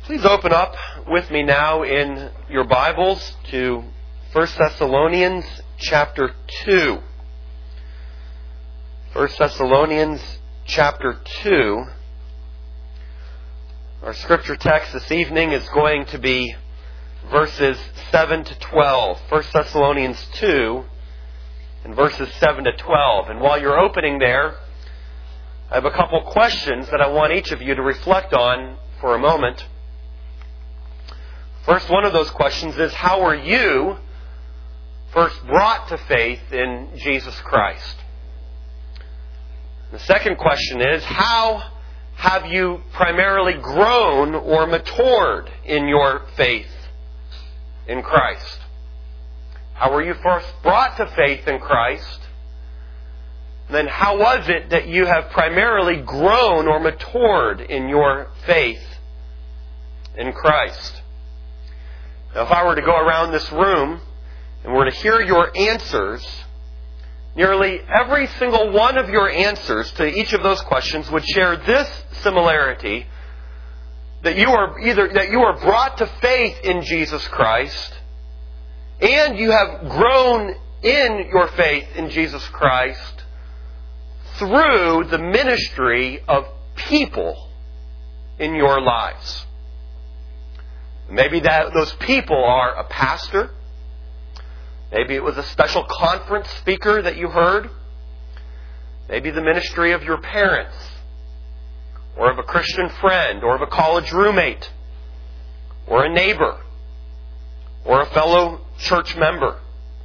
Please open up with me now in your Bibles to 1 Thessalonians chapter 2. 1 Thessalonians chapter 2. Our scripture text this evening is going to be verses 7 to 12. 1 Thessalonians 2 and verses 7 to 12. And while you're opening there, I have a couple questions that I want each of you to reflect on for a moment. First, one of those questions is, how were you first brought to faith in Jesus Christ? The second question is, how have you primarily grown or matured in your faith in Christ? How were you first brought to faith in Christ? And then how was it that you have primarily grown or matured in your faith in Christ? Now, if I were to go around this room and were to hear your answers, nearly every single one of your answers to each of those questions would share this similarity: that you are brought to faith in Jesus Christ, and you have grown in your faith in Jesus Christ through the ministry of people in your lives. Maybe those people are a pastor. Maybe it was a special conference speaker that you heard. Maybe the ministry of your parents, or of a Christian friend, or of a college roommate, or a neighbor, or a fellow church member.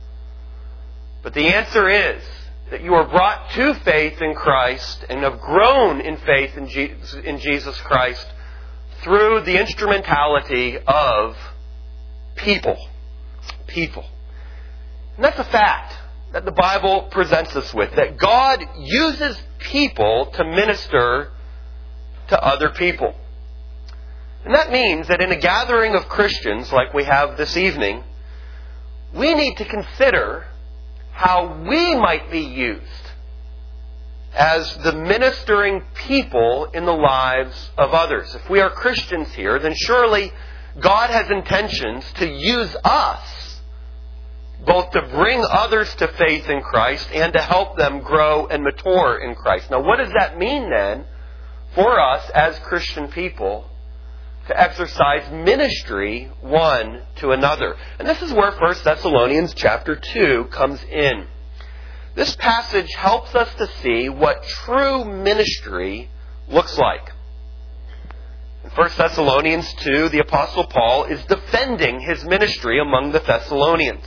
But the answer is that you are brought to faith in Christ and have grown in faith in Jesus Christ through the instrumentality of people. People. And that's a fact that the Bible presents us with, that God uses people to minister to other people. And that means that in a gathering of Christians like we have this evening, we need to consider how we might be used as the ministering people in the lives of others. If we are Christians here, then surely God has intentions to use us both to bring others to faith in Christ and to help them grow and mature in Christ. Now, what does that mean then for us as Christian people to exercise ministry one to another? And this is where 1 Thessalonians chapter 2 comes in. This passage helps us to see what true ministry looks like. In 1 Thessalonians 2, the Apostle Paul is defending his ministry among the Thessalonians.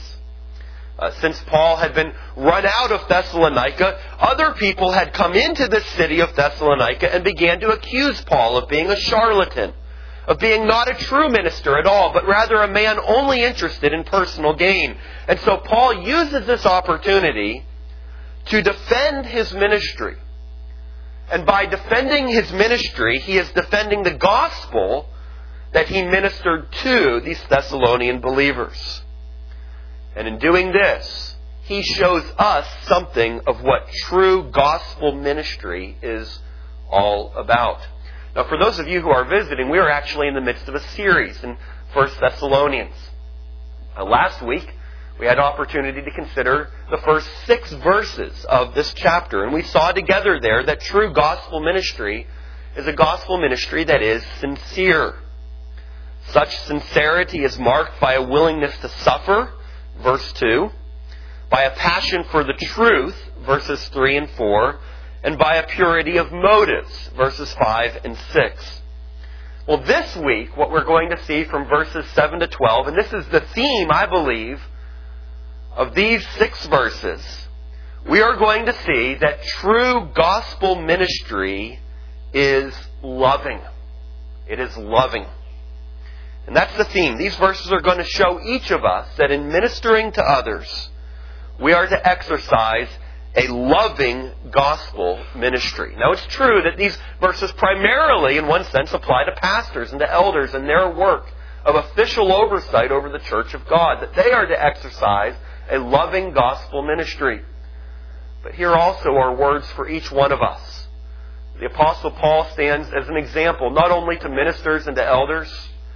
Since Paul had been run out of Thessalonica, other people had come into the city of Thessalonica and began to accuse Paul of being a charlatan, of being not a true minister at all, but rather a man only interested in personal gain. And so Paul uses this opportunity to defend his ministry. And by defending his ministry, he is defending the gospel that he ministered to these Thessalonian believers. And in doing this, he shows us something of what true gospel ministry is all about. Now, for those of you who are visiting, we are actually in the midst of a series in 1 Thessalonians. Last week, we had opportunity to consider the first 6 verses of this chapter. And we saw together there that true gospel ministry is a gospel ministry that is sincere. Such sincerity is marked by a willingness to suffer, verse 2, by a passion for the truth, verses 3 and 4, and by a purity of motives, verses 5 and 6. Well, this week, what we're going to see from verses 7 to 12, and this is the theme, I believe, of these 6 verses, we are going to see that true gospel ministry is loving. It is loving. And that's the theme. These verses are going to show each of us that in ministering to others, we are to exercise a loving gospel ministry. Now, it's true that these verses primarily, in one sense, apply to pastors and to elders and their work of official oversight over the church of God, that they are to exercise a loving gospel ministry. But here also are words for each one of us. The Apostle Paul stands as an example, not only to ministers and to elders,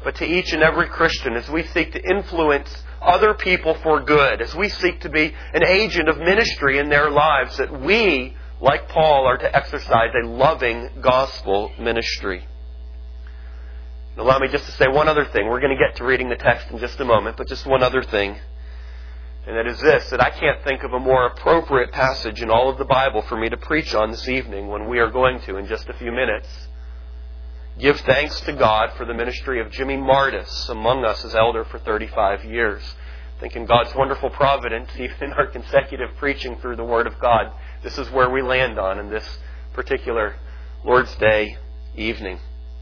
but to each and every Christian as we seek to influence other people for good, as we seek to be an agent of ministry in their lives, that we, like Paul, are to exercise a loving gospel ministry. And allow me just to say one other thing. We're going to get to reading the text in just a moment, but just one other thing. And that is this, that I can't think of a more appropriate passage in all of the Bible for me to preach on this evening when we are going to, in just a few minutes, give thanks to God for the ministry of Jimmy Martis among us as elder for 35 years. I think in God's wonderful providence, even in our consecutive preaching through the Word of God, this is where we land on in this particular Lord's Day evening.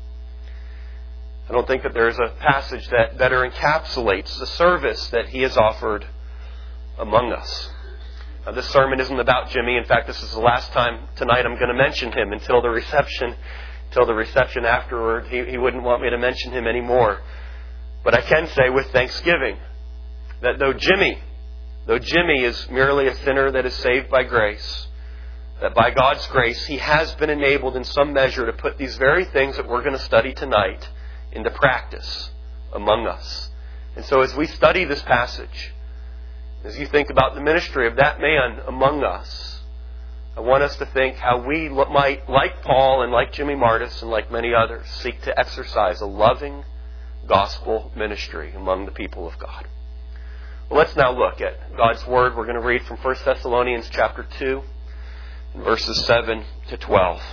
I don't think that there is a passage that better encapsulates the service that he has offered among us. Now, this sermon isn't about Jimmy. In fact, this is the last time tonight I'm going to mention him until the reception afterward. He wouldn't want me to mention him anymore. But I can say with thanksgiving that though Jimmy is merely a sinner that is saved by grace, that by God's grace he has been enabled in some measure to put these very things that we're going to study tonight into practice among us. And so as we study this passage, as you think about the ministry of that man among us, I want us to think how we might, like Paul and like Jimmy Martis and like many others, seek to exercise a loving gospel ministry among the people of God. Well, let's now look at God's Word. We're going to read from 1 Thessalonians chapter 2, verses 7 to 12.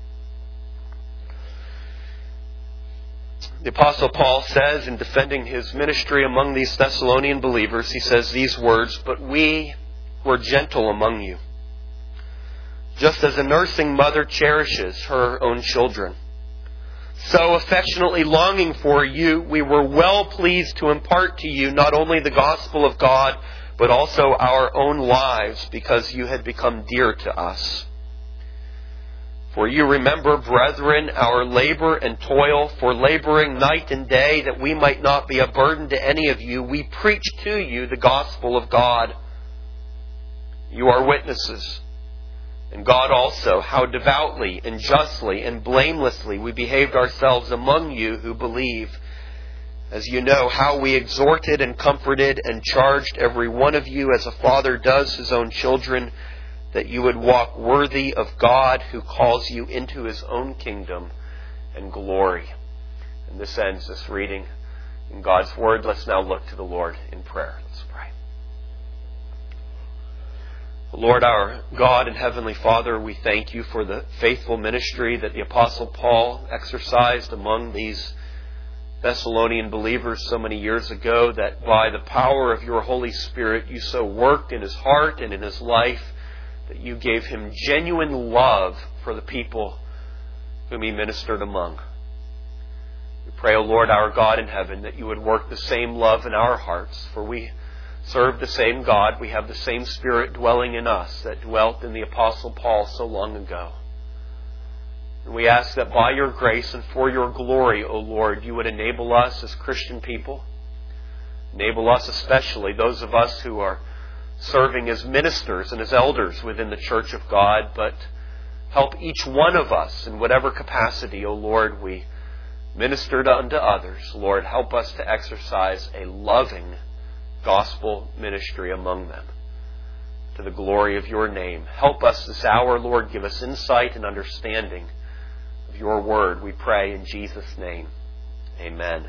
The Apostle Paul says, in defending his ministry among these Thessalonian believers, he says these words, "But we were gentle among you, just as a nursing mother cherishes her own children. So affectionately longing for you, we were well pleased to impart to you not only the gospel of God, but also our own lives, because you had become dear to us. For you remember, brethren, our labor and toil, for laboring night and day, that we might not be a burden to any of you. We preach to you the gospel of God. You are witnesses, and God also, how devoutly and justly and blamelessly we behaved ourselves among you who believe, as you know how we exhorted and comforted and charged every one of you as a father does his own children, that you would walk worthy of God who calls you into His own kingdom and glory." And this ends this reading in God's Word. Let's now look to the Lord in prayer. Let's pray. Lord, our God and Heavenly Father, we thank you for the faithful ministry that the Apostle Paul exercised among these Thessalonian believers so many years ago, that by the power of your Holy Spirit you so worked in his heart and in his life that you gave him genuine love for the people whom he ministered among. We pray, O Lord, our God in heaven, that you would work the same love in our hearts, for we serve the same God. We have the same Spirit dwelling in us that dwelt in the Apostle Paul so long ago. And we ask that by your grace and for your glory, O Lord, you would enable us as Christian people, enable us especially, those of us who are serving as ministers and as elders within the Church of God, but help each one of us in whatever capacity, O Lord, we minister unto others. Lord, help us to exercise a loving gospel ministry among them to the glory of your name. Help us this hour, Lord. Give us insight and understanding of your word, we pray in Jesus' name. Amen.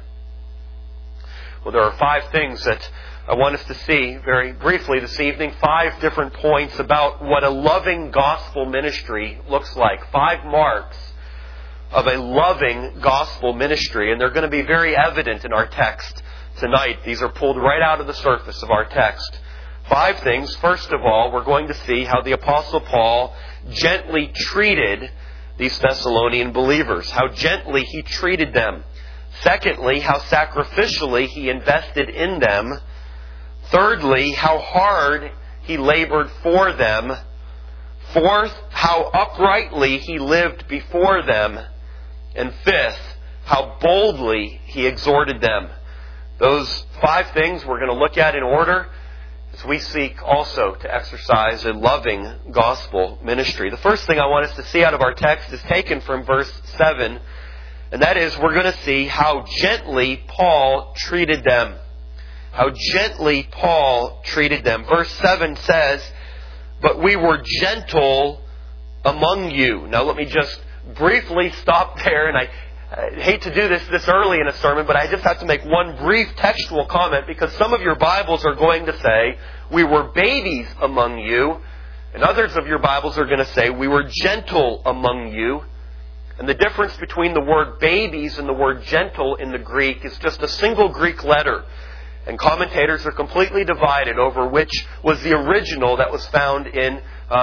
Well, there are 5 things that I want us to see very briefly this evening. 5 different points about what a loving gospel ministry looks like. 5 marks of a loving gospel ministry. And they're going to be very evident in our text tonight. These are pulled right out of the surface of our text. 5 things. First of all, we're going to see how the Apostle Paul gently treated these Thessalonian believers. How gently he treated them. Secondly, how sacrificially he invested in them. Thirdly, how hard he labored for them. Fourth, how uprightly he lived before them. And fifth, how boldly he exhorted them. Those 5 things we're going to look at in order as we seek also to exercise a loving gospel ministry. The first thing I want us to see out of our text is taken from verse 7. And that is, we're going to see how gently Paul treated them. How gently Paul treated them. Verse 7 says, "But we were gentle among you." Now let me just briefly stop there, and I hate to do this early in a sermon, but I just have to make one brief textual comment, because some of your Bibles are going to say, "We were babies among you," and others of your Bibles are going to say, "We were gentle among you." And the difference between the word babies and the word gentle in the Greek is just a single Greek letter. And commentators are completely divided over which was the original that was found in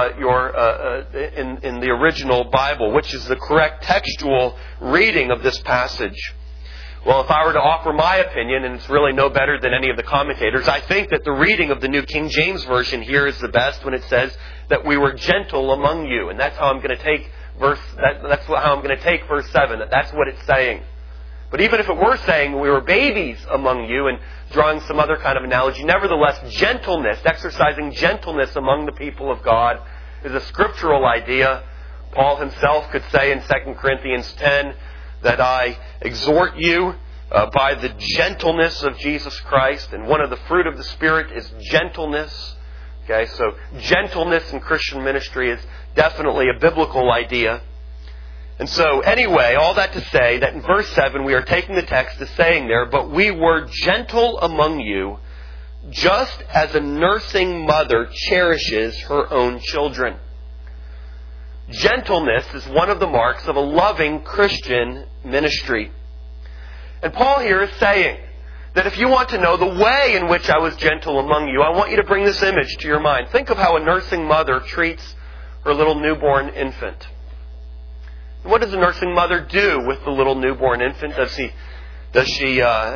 in the original Bible, which is the correct textual reading of this passage. Well, if I were to offer my opinion, and it's really no better than any of the commentators, I think that the reading of the New King James Version here is the best when it says that we were gentle among you. And that's how I'm going to take how I'm going to take verse 7. That's what it's saying. But even if it were saying we were babies among you and drawing some other kind of analogy, nevertheless, gentleness, exercising gentleness among the people of God is a scriptural idea. Paul himself could say in 2 Corinthians 10 that I exhort you by the gentleness of Jesus Christ, and one of the fruit of the Spirit is gentleness. Okay, so gentleness in Christian ministry is definitely a biblical idea. And so, anyway, all that to say that in verse 7 we are taking the text as saying there, "But we were gentle among you, just as a nursing mother cherishes her own children." Gentleness is one of the marks of a loving Christian ministry. And Paul here is saying that if you want to know the way in which I was gentle among you, I want you to bring this image to your mind. Think of how a nursing mother treats her little newborn infant. What does a nursing mother do with the little newborn infant? Does she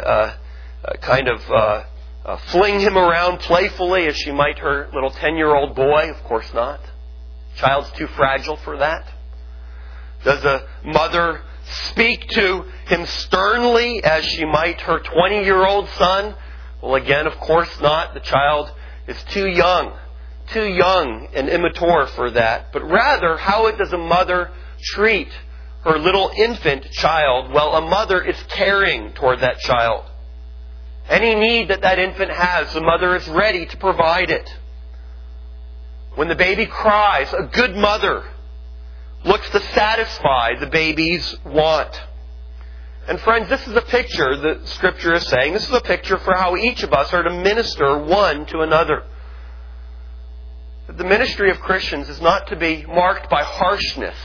fling him around playfully as she might her little 10-year-old boy? Of course not. Child's too fragile for that. Does a mother speak to him sternly as she might her 20-year-old son? Well, again, of course not. The child is too young and immature for that. But rather, how does a mother treat her little infant child? Well, a mother is caring toward that child. Any need that infant has, the mother is ready to provide it. When the baby cries, a good mother looks to satisfy the baby's want. And friends, this is a picture, the Scripture is saying, this is a picture for how each of us are to minister one to another. The ministry of Christians is not to be marked by harshness.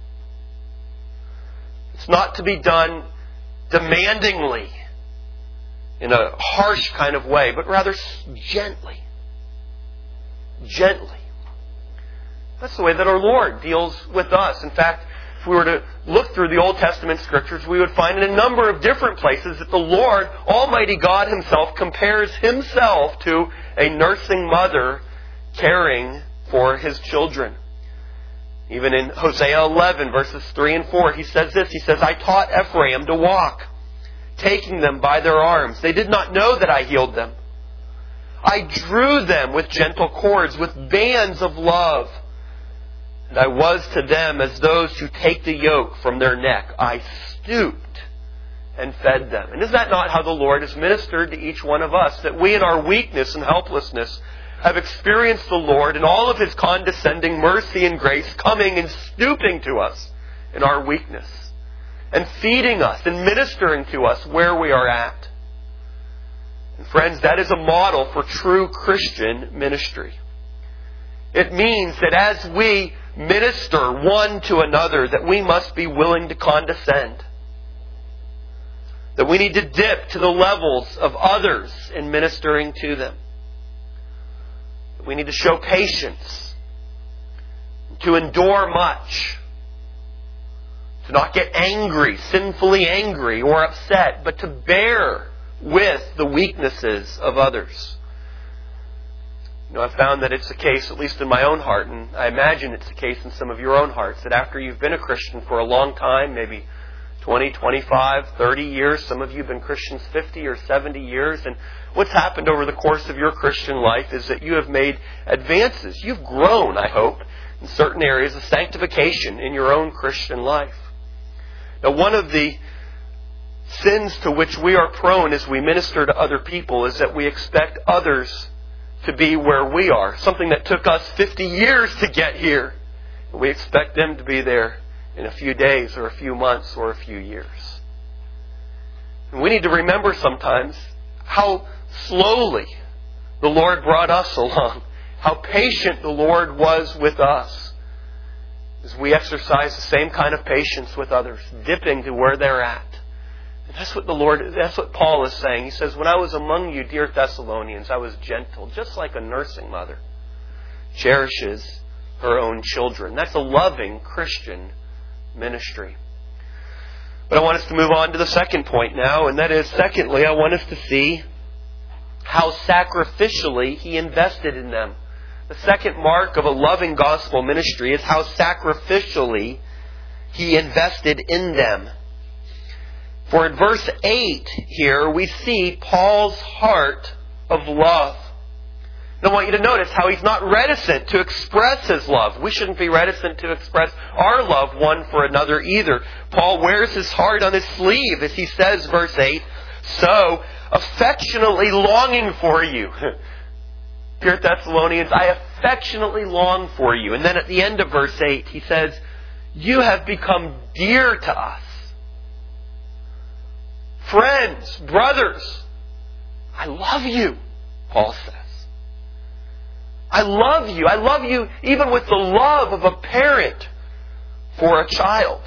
It's not to be done demandingly in a harsh kind of way, but rather gently. Gently. That's the way that our Lord deals with us. In fact, if we were to look through the Old Testament Scriptures, we would find in a number of different places that the Lord, Almighty God Himself, compares Himself to a nursing mother caring for His children. Even in Hosea 11, verses 3 and 4, He says this. He says, "I taught Ephraim to walk, taking them by their arms. They did not know that I healed them. I drew them with gentle cords, with bands of love. And I was to them as those who take the yoke from their neck. I stooped and fed them." And is that not how the Lord has ministered to each one of us? That we in our weakness and helplessness have experienced the Lord in all of His condescending mercy and grace, coming and stooping to us in our weakness, and feeding us and ministering to us where we are at. And friends, that is a model for true Christian ministry. It means that as we minister one to another, that we must be willing to condescend. That we need to dip to the levels of others in ministering to them. That we need to show patience, to endure much, to not get angry, sinfully angry or upset, but to bear with the weaknesses of others. I've found that it's the case, at least in my own heart, and I imagine it's the case in some of your own hearts, that after you've been a Christian for a long time, maybe 20, 25, 30 years, some of you have been Christians 50 or 70 years, and what's happened over the course of your Christian life is that you have made advances. You've grown, I hope, in certain areas of sanctification in your own Christian life. Now, one of the sins to which we are prone as we minister to other people is that we expect others to be where we are. Something that took us 50 years to get here. We expect them to be there in a few days or a few months or a few years. And we need to remember sometimes how slowly the Lord brought us along. How patient the Lord was with us as we exercise the same kind of patience with others, dipping to where they're at. And that's what Paul is saying. He says, when I was among you, dear Thessalonians, I was gentle, just like a nursing mother cherishes her own children. That's a loving Christian ministry. But I want us to move on to the second point now, and that is, secondly, I want us to see how sacrificially he invested in them. The second mark of a loving gospel ministry is how sacrificially he invested in them. For in verse 8 here, we see Paul's heart of love. And I want you to notice how he's not reticent to express his love. We shouldn't be reticent to express our love one for another either. Paul wears his heart on his sleeve as he says, verse 8, so affectionately longing for you. Dear Thessalonians, I affectionately long for you. And then at the end of verse 8, he says, you have become dear to us. Friends, brothers, I love you, Paul says. I love you. I love you even with the love of a parent for a child.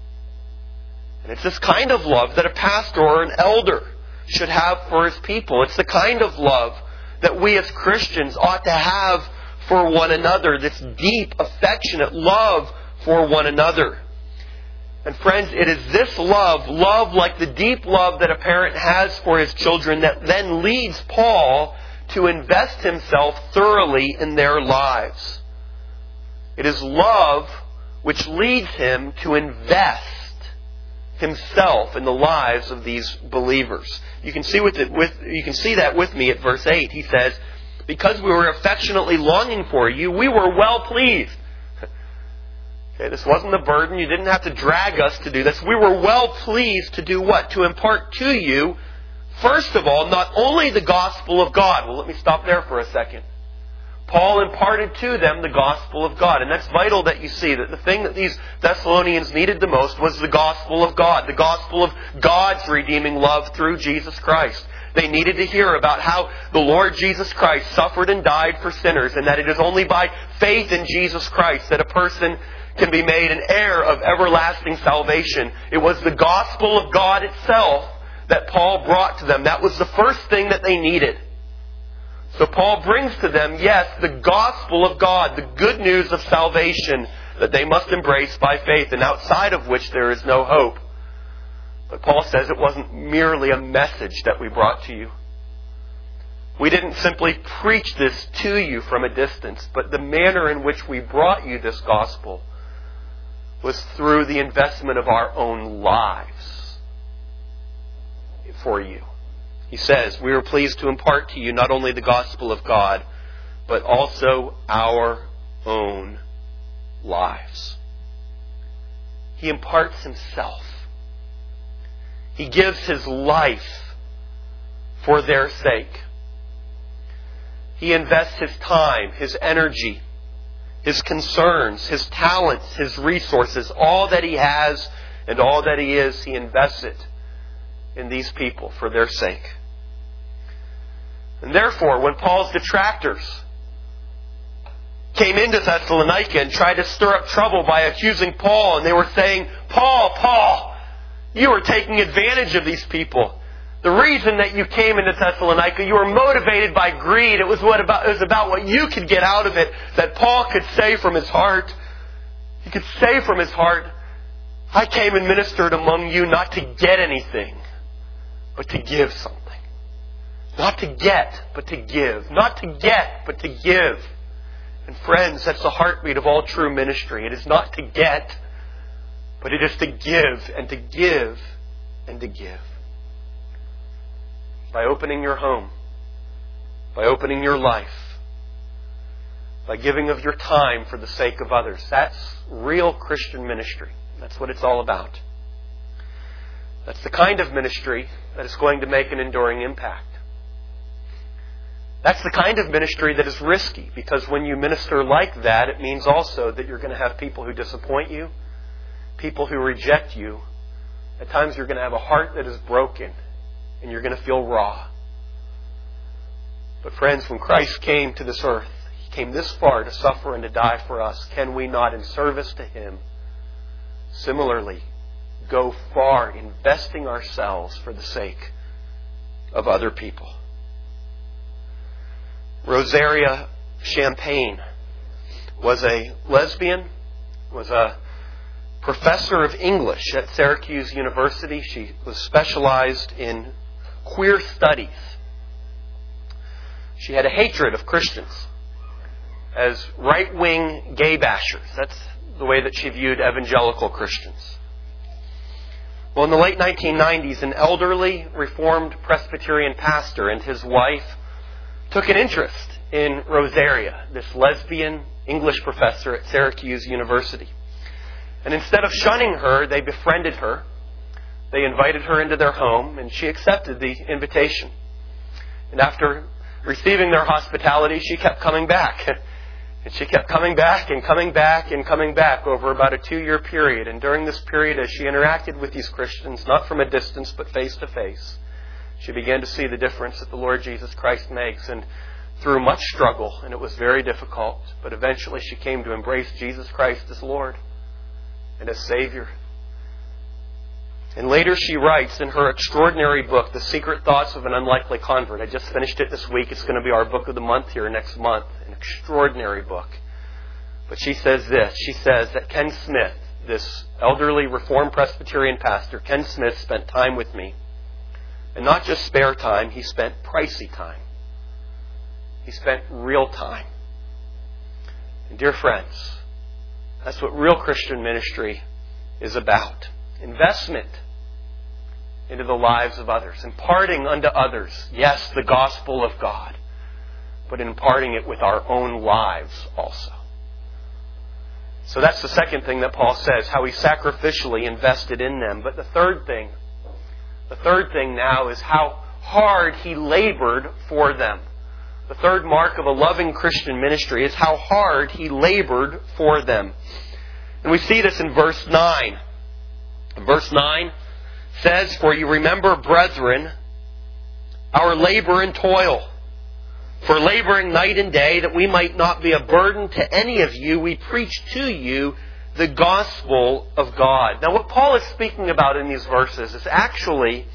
And it's this kind of love that a pastor or an elder should have for his people. It's the kind of love that we as Christians ought to have for one another. This deep, affectionate love for one another. And friends, it is this love like the deep love that a parent has for his children, that then leads Paul to invest himself thoroughly in their lives. It is love which leads him to invest himself in the lives of these believers. You can see that with me at verse 8. He says, because we were affectionately longing for you, we were well pleased. Okay, this wasn't a burden. You didn't have to drag us to do this. We were well pleased to do what? To impart to you, first of all, not only the gospel of God. Well, let me stop there for a second. Paul imparted to them the gospel of God. And that's vital that you see that the thing that these Thessalonians needed the most was the gospel of God. The gospel of God's redeeming love through Jesus Christ. They needed to hear about how the Lord Jesus Christ suffered and died for sinners, and that it is only by faith in Jesus Christ that a person can be made an heir of everlasting salvation. It was the gospel of God itself that Paul brought to them. That was the first thing that they needed. So Paul brings to them, yes, the gospel of God, the good news of salvation that they must embrace by faith, and outside of which there is no hope. But Paul says it wasn't merely a message that we brought to you. We didn't simply preach this to you from a distance, but the manner in which we brought you this gospel was through the investment of our own lives for you. He says, we were pleased to impart to you not only the gospel of God, but also our own lives. He imparts himself. He gives his life for their sake. He invests his time, his energy, his concerns, his talents, his resources, all that he has and all that he is, he invests it in these people for their sake. And therefore, when Paul's detractors came into Thessalonica and tried to stir up trouble by accusing Paul, and they were saying, Paul, you are taking advantage of these people. The reason that you came into Thessalonica, you were motivated by greed. It was about what you could get out of it, that Paul could say from his heart. He could say from his heart, I came and ministered among you not to get anything, but to give something. Not to get, but to give. Not to get, but to give. And friends, that's the heartbeat of all true ministry. It is not to get, but it is to give and to give and to give. By opening your home, by opening your life, by giving of your time for the sake of others. That's real Christian ministry. That's what it's all about. That's the kind of ministry that is going to make an enduring impact. That's the kind of ministry that is risky, because when you minister like that, it means also that you're going to have people who disappoint you, people who reject you. At times you're going to have a heart that is broken, and you're going to feel raw. But friends, when Christ came to this earth, He came this far to suffer and to die for us. Can we not, in service to Him, similarly go far, investing ourselves for the sake of other people? Rosaria Champagne was a lesbian, was a professor of English at Syracuse University. She was specialized in queer studies. She had a hatred of Christians as right-wing gay bashers. That's the way that she viewed evangelical Christians. Well, in the late 1990s, an elderly Reformed Presbyterian pastor and his wife took an interest in Rosaria, this lesbian English professor at Syracuse University. And instead of shunning her, they befriended her. They invited her into their home, and she accepted the invitation. And after receiving their hospitality, she kept coming back. And she kept coming back and coming back and coming back over about a 2-year period. And during this period, as she interacted with these Christians, not from a distance but face to face, she began to see the difference that the Lord Jesus Christ makes. And through much struggle, and it was very difficult, but eventually she came to embrace Jesus Christ as Lord and as Savior. And later she writes in her extraordinary book, The Secret Thoughts of an Unlikely Convert. I just finished it this week. It's going to be our book of the month here next month. An extraordinary book. But she says this. She says that Ken Smith, this elderly Reformed Presbyterian pastor, Ken Smith spent time with me. And not just spare time, he spent pricey time. He spent real time. And dear friends, that's what real Christian ministry is about. Investment into the lives of others. Imparting unto others, yes, the gospel of God, but imparting it with our own lives also. So that's the second thing that Paul says, how he sacrificially invested in them. But the third thing now is how hard he labored for them. The third mark of a loving Christian ministry is how hard he labored for them. And we see this in verse 9. Verse 9 says, For you remember, brethren, our labor and toil. For laboring night and day, that we might not be a burden to any of you, we preach to you the gospel of God. Now, what Paul is speaking about in these verses is actually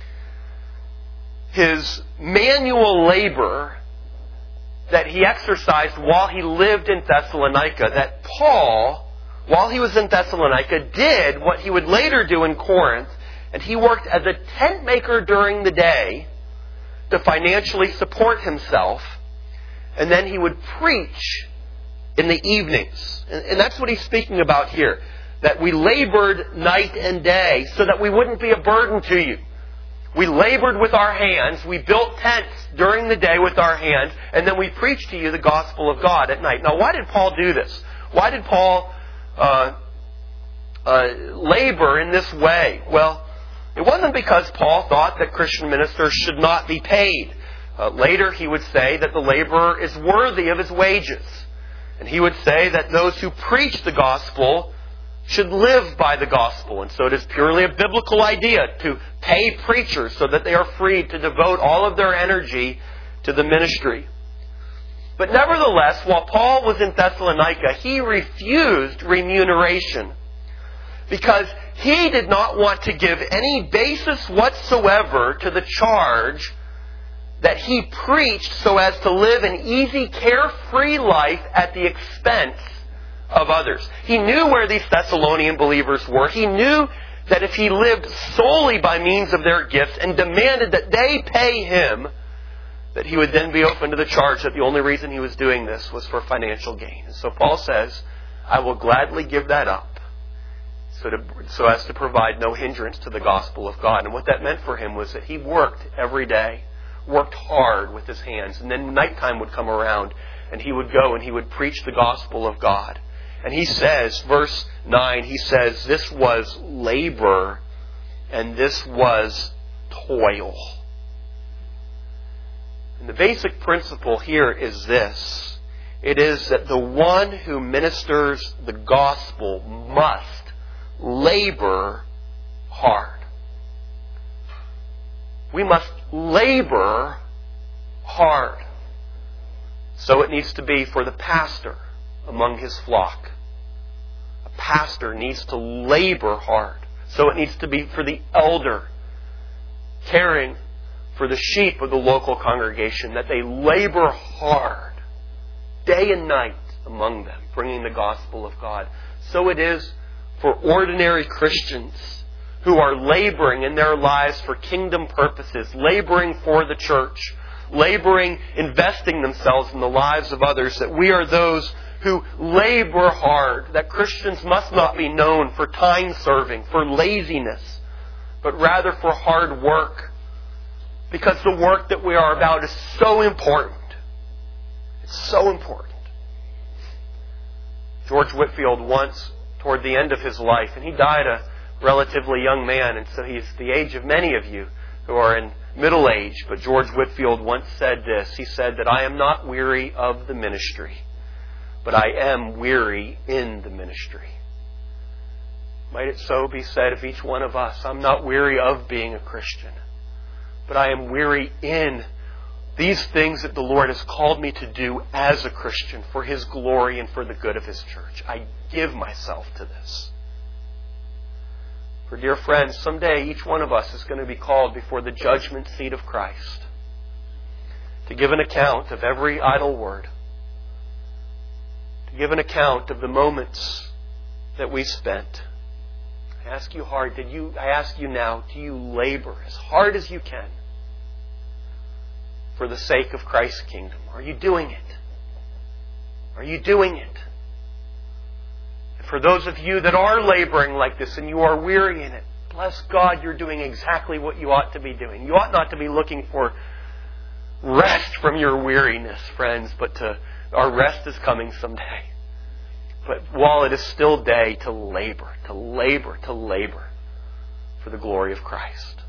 his manual labor that he exercised while he lived in Thessalonica. That Paul, while he was in Thessalonica, did what he would later do in Corinth, and he worked as a tent maker during the day to financially support himself, and then he would preach in the evenings. And that's what he's speaking about here, that we labored night and day so that we wouldn't be a burden to you. We labored with our hands, we built tents during the day with our hands, and then we preached to you the gospel of God at night. Now, why did Paul do this? Why did Paul labor in this way? Well, it wasn't because Paul thought that Christian ministers should not be paid. Later he would say that the laborer is worthy of his wages. And he would say that those who preach the gospel should live by the gospel. And so it is purely a biblical idea to pay preachers so that they are free to devote all of their energy to the ministry. But nevertheless, while Paul was in Thessalonica, he refused remuneration because he did not want to give any basis whatsoever to the charge that he preached so as to live an easy, carefree life at the expense of others. He knew where these Thessalonian believers were. He knew that if he lived solely by means of their gifts and demanded that they pay him, that he would then be open to the charge that the only reason he was doing this was for financial gain. And so Paul says, I will gladly give that up so as to provide no hindrance to the gospel of God. And what that meant for him was that he worked every day, worked hard with his hands, and then nighttime would come around and he would go and he would preach the gospel of God. And he says, verse 9, he says, this was labor and this was toil. And the basic principle here is this. It is that the one who ministers the gospel must labor hard. We must labor hard. So it needs to be for the pastor among his flock. A pastor needs to labor hard. So it needs to be for the elder caring for the sheep of the local congregation, that they labor hard, day and night among them, bringing the gospel of God. So it is for ordinary Christians who are laboring in their lives for kingdom purposes, laboring for the church, laboring, investing themselves in the lives of others, that we are those who labor hard, that Christians must not be known for time serving, for laziness, but rather for hard work. Because the work that we are about is so important. It's so important. George Whitefield once, toward the end of his life, and he died a relatively young man, and so he's the age of many of you who are in middle age. But George Whitefield once said this. He said that I am not weary of the ministry, but I am weary in the ministry. Might it so be said of each one of us, I'm not weary of being a Christian, but I am weary in these things that the Lord has called me to do as a Christian for His glory and for the good of His church. I give myself to this. For dear friends, someday each one of us is going to be called before the judgment seat of Christ to give an account of every idle word, to give an account of the moments that we spent. I ask you now, do you labor as hard as you can for the sake of Christ's kingdom? Are you doing it? Are you doing it? And for those of you that are laboring like this and you are weary in it, bless God, you're doing exactly what you ought to be doing. You ought not to be looking for rest from your weariness, friends, but our rest is coming someday. But while it is still day, to labor for the glory of Christ.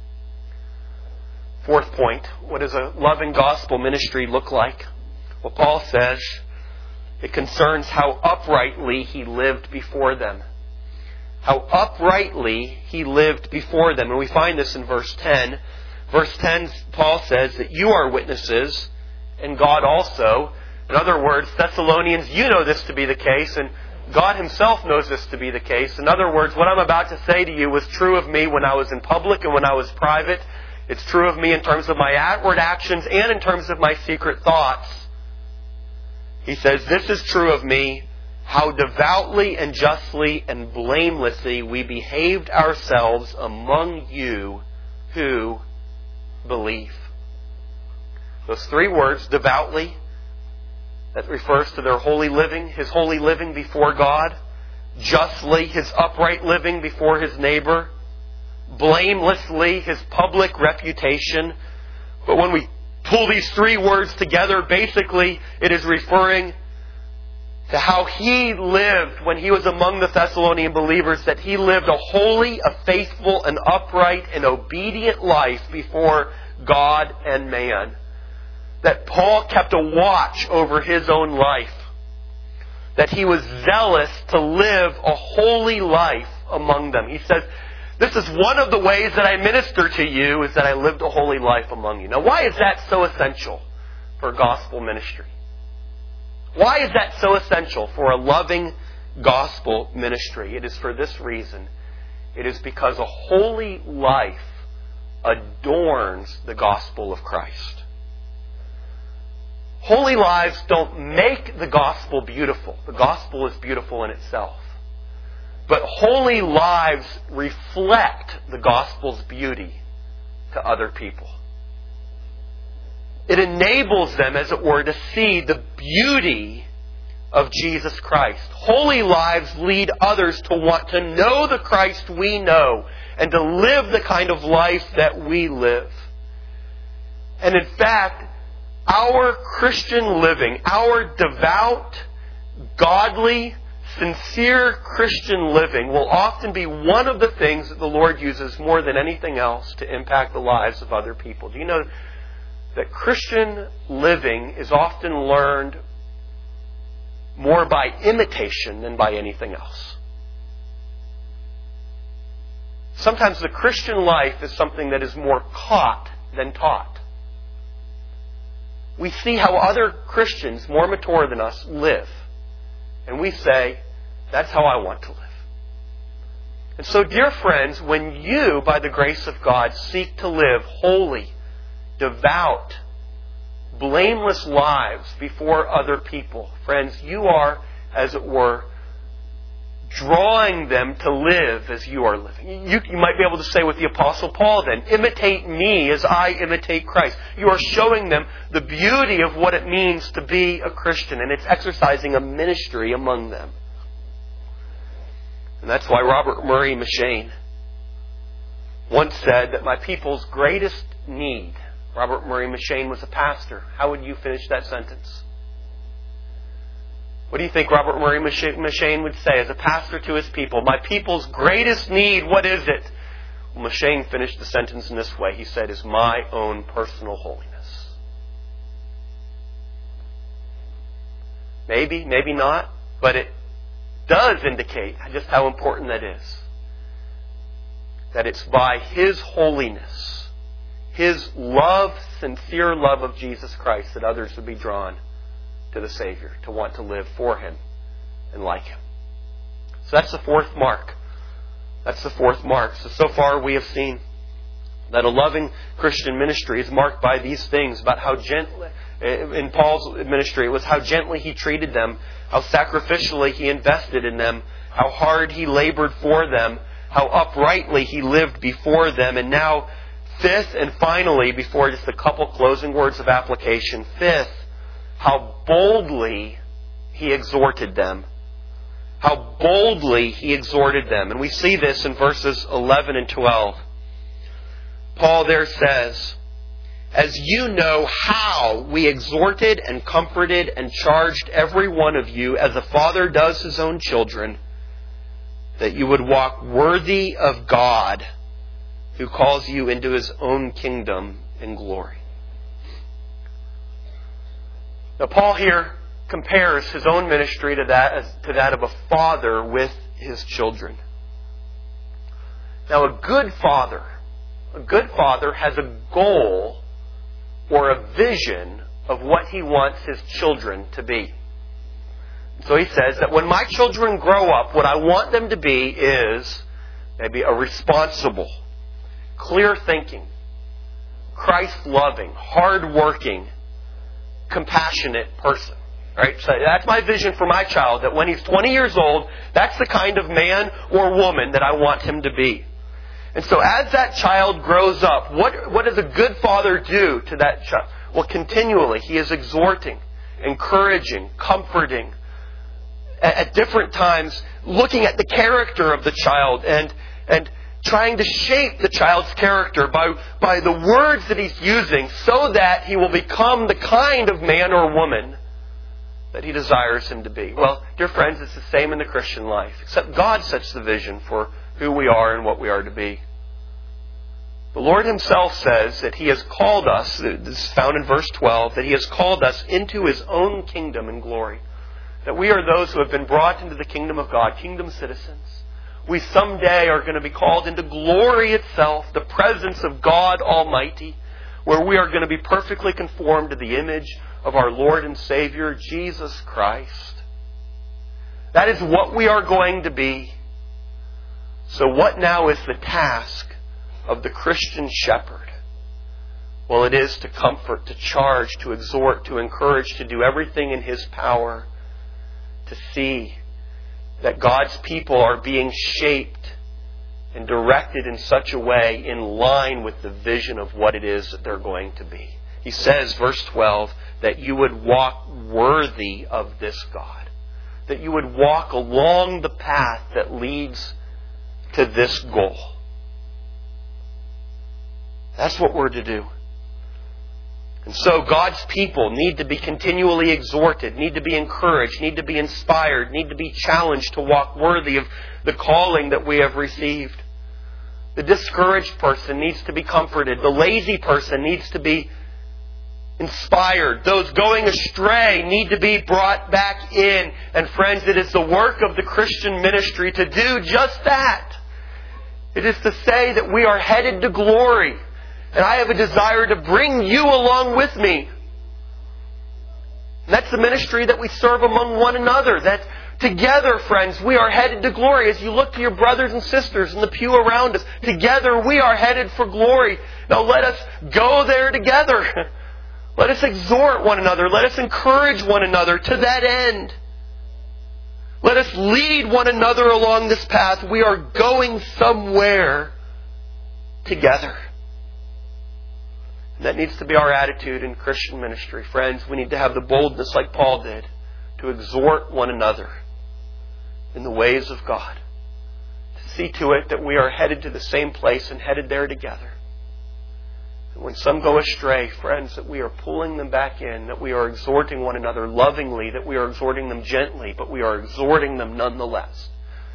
Fourth point, what does a loving gospel ministry look like? Well, Paul says it concerns how uprightly he lived before them. How uprightly he lived before them. And we find this in verse 10. Verse 10, Paul says that you are witnesses, and God also. In other words, Thessalonians, you know this to be the case, and God Himself knows this to be the case. In other words, what I'm about to say to you was true of me when I was in public and when I was private. It's true of me in terms of my outward actions and in terms of my secret thoughts. He says, this is true of me, how devoutly and justly and blamelessly we behaved ourselves among you who believe. Those three words, devoutly, that refers to their holy living, His holy living before God. Justly, His upright living before His neighbor. Blamelessly, His public reputation. But when we pull these three words together, basically it is referring to how He lived when He was among the Thessalonian believers, that He lived a holy, a faithful, an upright, and obedient life before God and man. That Paul kept a watch over his own life. That he was zealous to live a holy life among them. He says, this is one of the ways that I minister to you, is that I lived a holy life among you. Now, why is that so essential for gospel ministry? Why is that so essential for a loving gospel ministry? It is for this reason. It is because a holy life adorns the gospel of Christ. Holy lives don't make the gospel beautiful. The gospel is beautiful in itself. But holy lives reflect the gospel's beauty to other people. It enables them, as it were, to see the beauty of Jesus Christ. Holy lives lead others to want to know the Christ we know and to live the kind of life that we live. And in fact, our Christian living, our devout, godly, sincere Christian living will often be one of the things that the Lord uses more than anything else to impact the lives of other people. Do you know that Christian living is often learned more by imitation than by anything else? Sometimes the Christian life is something that is more caught than taught. We see how other Christians, more mature than us, live. And we say, that's how I want to live. And so, dear friends, when you, by the grace of God, seek to live holy, devout, blameless lives before other people, friends, you are, as it were, drawing them to live as you are living. You might be able to say with the Apostle Paul then, imitate me as I imitate Christ. You are showing them the beauty of what it means to be a Christian, and it's exercising a ministry among them. And that's why Robert Murray M'Cheyne once said that my people's greatest need. Robert Murray M'Cheyne was a pastor. How would you finish that sentence? What do you think Robert Murray M'Cheyne would say as a pastor to his people? My people's greatest need, what is it? Well, M'Cheyne finished the sentence in this way. He said, is my own personal holiness. Maybe, maybe not, but it does indicate just how important that is. That it's by His holiness, His love, sincere love of Jesus Christ, that others would be drawn to the Savior, to want to live for Him and like Him. So that's the fourth mark. That's the fourth mark. So far we have seen that a loving Christian ministry is marked by these things, about how gently, in Paul's ministry, it was how gently he treated them, how sacrificially he invested in them, how hard he labored for them, how uprightly he lived before them, and now, fifth and finally, before just a couple closing words of application, fifth, how boldly he exhorted them. How boldly he exhorted them. And we see this in verses 11 and 12. Paul there says, as you know how we exhorted and comforted and charged every one of you as a father does his own children, that you would walk worthy of God who calls you into His own kingdom and glory. Now, Paul here compares his own ministry to that of a father with his children. Now, a good father has a goal or a vision of what he wants his children to be. So he says that when my children grow up, what I want them to be is maybe a responsible, clear-thinking, Christ-loving, hard-working, compassionate person. Right? So that's my vision for my child, that when he's 20 years old, that's the kind of man or woman that I want him to be. And so as that child grows up, what does a good father do to that child? Well, continually he is exhorting, encouraging, comforting, at different times looking at the character of the child and trying to shape the child's character by the words that he's using so that he will become the kind of man or woman that he desires him to be. Well, dear friends, it's the same in the Christian life, except God sets the vision for who we are and what we are to be. The Lord Himself says that He has called us, this is found in verse 12, that He has called us into His own kingdom and glory. That we are those who have been brought into the kingdom of God, kingdom citizens. We someday are going to be called into glory itself, the presence of God Almighty, where we are going to be perfectly conformed to the image of our Lord and Savior, Jesus Christ. That is what we are going to be. So what now is the task of the Christian shepherd? Well, it is to comfort, to charge, to exhort, to encourage, to do everything in his power to see that God's people are being shaped and directed in such a way in line with the vision of what it is that they're going to be. He says, verse 12, that you would walk worthy of this God. That you would walk along the path that leads to this goal. That's what we're to do. And so God's people need to be continually exhorted, need to be encouraged, need to be inspired, need to be challenged to walk worthy of the calling that we have received. The discouraged person needs to be comforted. The lazy person needs to be inspired. Those going astray need to be brought back in. And friends, it is the work of the Christian ministry to do just that. It is to say that we are headed to glory. And I have a desire to bring you along with me. And that's the ministry that we serve among one another. That together, friends, we are headed to glory. As you look to your brothers and sisters in the pew around us, together we are headed for glory. Now let us go there together. Let us exhort one another. Let us encourage one another to that end. Let us lead one another along this path. We are going somewhere together. And that needs to be our attitude in Christian ministry. Friends, we need to have the boldness like Paul did to exhort one another in the ways of God. To see to it that we are headed to the same place and headed there together. And when some go astray, friends, that we are pulling them back in, that we are exhorting one another lovingly, that we are exhorting them gently, but we are exhorting them nonetheless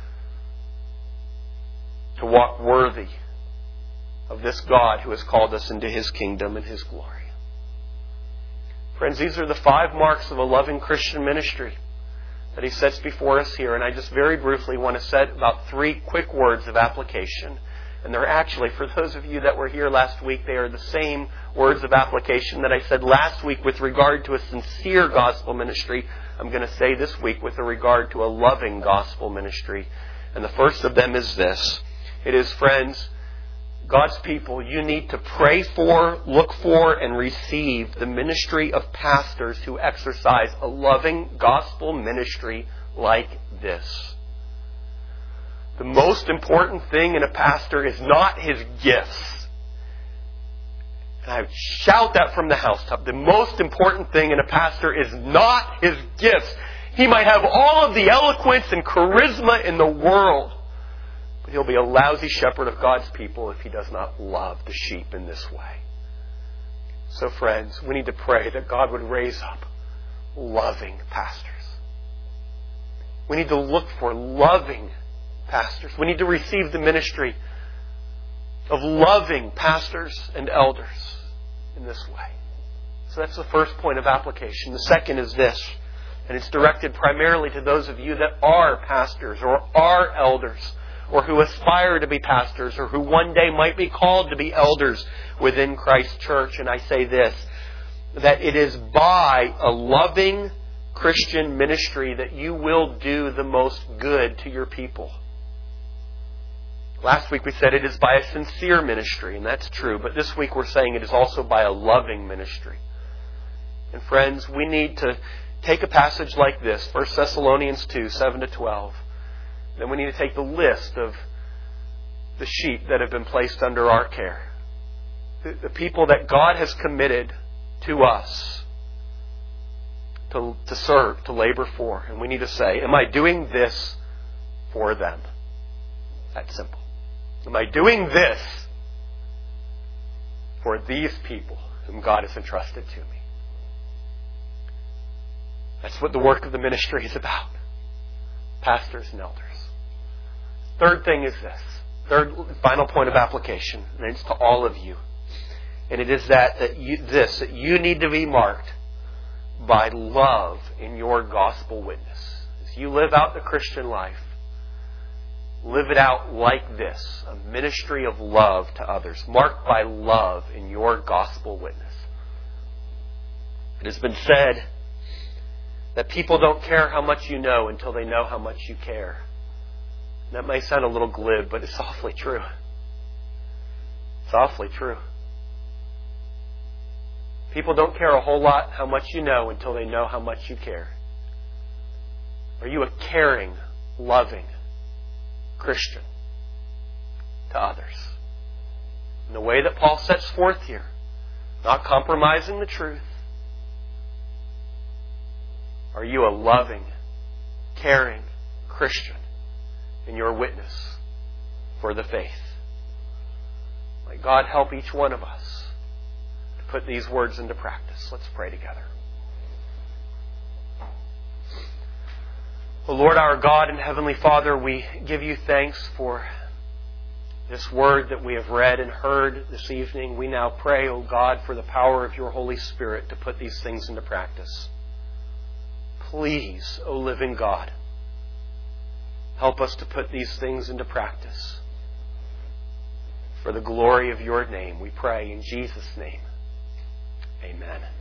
to walk worthy of this God who has called us into His kingdom and His glory. Friends, these are the 5 marks of a loving Christian ministry that he sets before us here. And I just very briefly want to set about 3 quick words of application. And they're actually, for those of you that were here last week, they are the same words of application that I said last week with regard to a sincere gospel ministry. I'm going to say this week with regard to a loving gospel ministry. And the first of them is this. It is, friends, God's people, you need to pray for, look for, and receive the ministry of pastors who exercise a loving gospel ministry like this. The most important thing in a pastor is not his gifts. And I shout that from the housetop. The most important thing in a pastor is not his gifts. He might have all of the eloquence and charisma in the world, but he'll be a lousy shepherd of God's people if he does not love the sheep in this way. So friends, we need to pray that God would raise up loving pastors. We need to look for loving pastors. We need to receive the ministry of loving pastors and elders in this way. So that's the first point of application. The second is this, and it's directed primarily to those of you that are pastors or are elders, or who aspire to be pastors, or who one day might be called to be elders within Christ's church. And I say this, that it is by a loving Christian ministry that you will do the most good to your people. Last week we said it is by a sincere ministry, and that's true. But this week we're saying it is also by a loving ministry. And friends, we need to take a passage like this, 1 Thessalonians 2, 7-12. Then we need to take the list of the sheep that have been placed under our care. The people that God has committed to us to serve, to labor for. And we need to say, am I doing this for them? That's simple. Am I doing this for these people whom God has entrusted to me? That's what the work of the ministry is about. Pastors and elders. Third thing is this. Third, final point of application. And it's to all of you. And it is that you need to be marked by love in your gospel witness. As you live out the Christian life, live it out like this. A ministry of love to others. Marked by love in your gospel witness. It has been said that people don't care how much you know until they know how much you care. That may sound a little glib, but it's awfully true. It's awfully true. People don't care a whole lot how much you know until they know how much you care. Are you a caring, loving Christian to others? In the way that Paul sets forth here, not compromising the truth. Are you a loving, caring Christian in your witness for the faith? May God help each one of us to put these words into practice. Let's pray together. O Lord, our God and Heavenly Father, we give you thanks for this word that we have read and heard this evening. We now pray, O God, for the power of your Holy Spirit to put these things into practice. Please, O living God, help us to put these things into practice. For the glory of your name, we pray in Jesus' name. Amen.